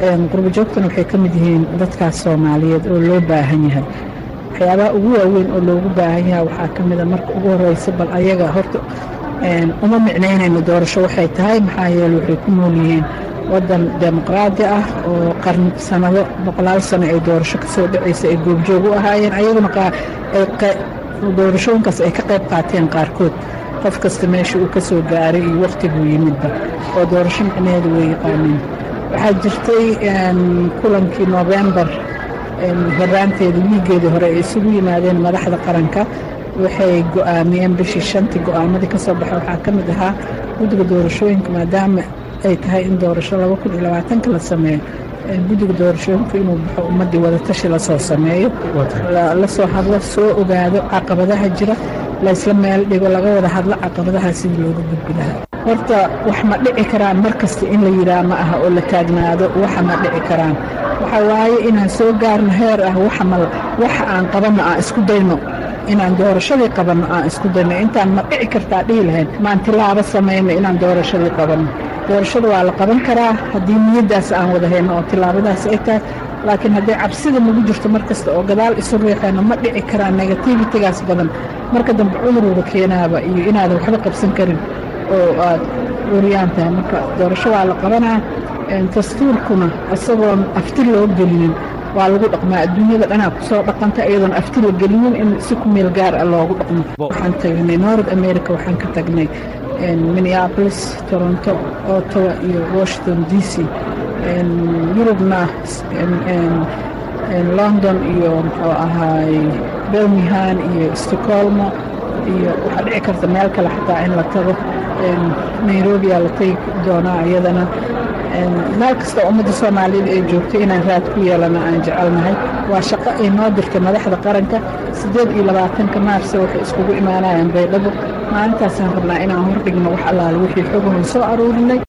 qurbo joogtana waxay ka mid yihiin dadkaas Soomaaliyeed oo loo baahan yahay waxyaabaha ugu waaweyn oo loogu baahan yahay waxaa ka mid ah marka ugu horeysa bal ayaga horta uma micnaynayno doorasho waxay tahay maxaa yeelay waxay ku nool yihiin wadan dimuqraadi ah oo sanado boqolaal sano ay doorasho ka soo dhacaysa ay goobjoog u ahaayeen ayaguna doorashooyinkaas ay ka qayb qaateen qaarkood qof kasta meesha uu ka soo gaaray iyo waqtiguu yimidba oo doorasho micnaheedu way yaqaaneen waxaa jirtay kulankii November horaanteeda wiigeedii hore ay isugu yimaadeen madaxda qaranka waxay go'aamiyeen bishii 5 go'aamadii ka soo baxay waxaa ka mid ahaa guddiga doorashooyinka maadaama ay tahay in doorasho 2020 la sameeyo guddiga doorashooyinka inuu baxo ummadii wada tashi la soo sameeyo la soo hadlo soo ogaado caqabadaha jira la isla meel dhigo laga wada hadlo caqabadaha sidii looga gudbi lahaa horta wax ma dhici karaan markasta in la yiraahdo ma aha oo la taagnaado wax ma dhici karaan waxa waaye inaan soo gaarno heer ah waxa aan qabanno aan isku dayno inaan doorashadii qabanno aan isku dayno intaan ma dhici kartaa dhihi lahayn maan tilaabo samayno inaan doorashadii qabanno doorashada waa la qaban karaa haddii niyadaas aan wada hayno oo tilaabadaas ay tahay laakiin haddii cabsida nagu jirto markasta oo gadaal isu riixayno ma dhici karaan negativitigaas badan marka dambe cudurwada keenaaba iyo inaadan waxba qabsan karin oo aad uriyaan tahay marka doorasho waa la qabanaa dastuurkuna isagoon afti loo gelinin waa lagu dhaqmaa adduunyada dhanaa ku soo dhaqanta iyadoon afti la gelinin in si ku meel gaar ah loogu dhaqmo waxaan tagnay North America waxaan ka tagnay Minneapolis, Toronto, Ottawa iyo Washington DC Yurubna London iyo muxuu ahaay Birmingham iyo Stockholm iyo waxaa dhici karta meel kale xataa in la tago Nairobi la tagi doonaa iyadana meel kasta ummadda Soomaaliyeed ay joogto inaan raad ku yeelano aan jecelnahay waa shaqo ay noo dirtay madaxda qaranka 28 Maarso waxay iskugu imaanayaan Baydhabo maalintaasaan rabnaa inaan hordhigno wax allaale wixii xog soo aruurinay